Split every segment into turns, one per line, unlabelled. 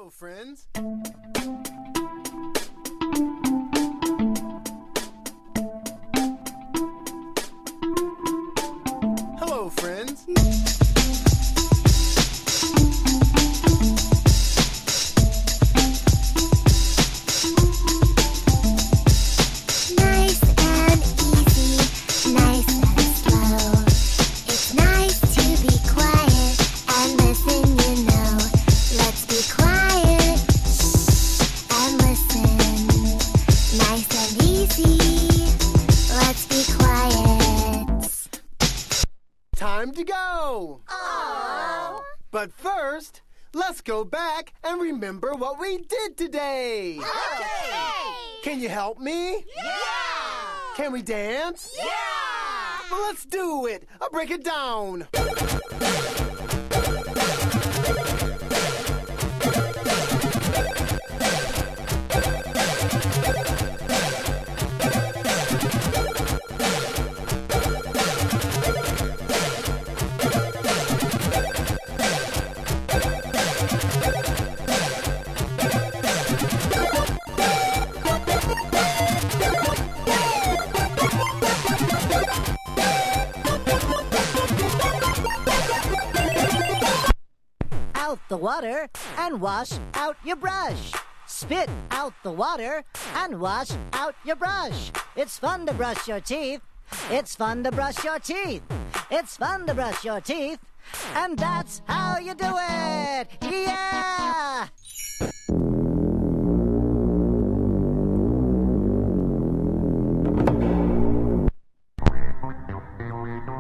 Hello, friends. Hello, friends.
Nice and easy, nice and slow. It's nice to be quiet and listen, you know. Let's be quiet, shh, and listen. Nice and easy, let's be quiet.
Time to go.
Aww.
But first, let's go back and remember what we did today.
Okay.
Can you help me?
Yeah.
Can we dance?
Yeah.
Well, let's do it. I'll break it down.
Out the water and wash out your brush. Spit out the water and wash out your brush. It's fun to brush your teeth. It's fun to brush your teeth. It's fun to brush your teeth. And that's how you do it. Yeah!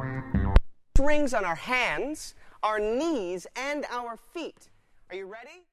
Rings on our hands, our knees, and our feet. Are you ready?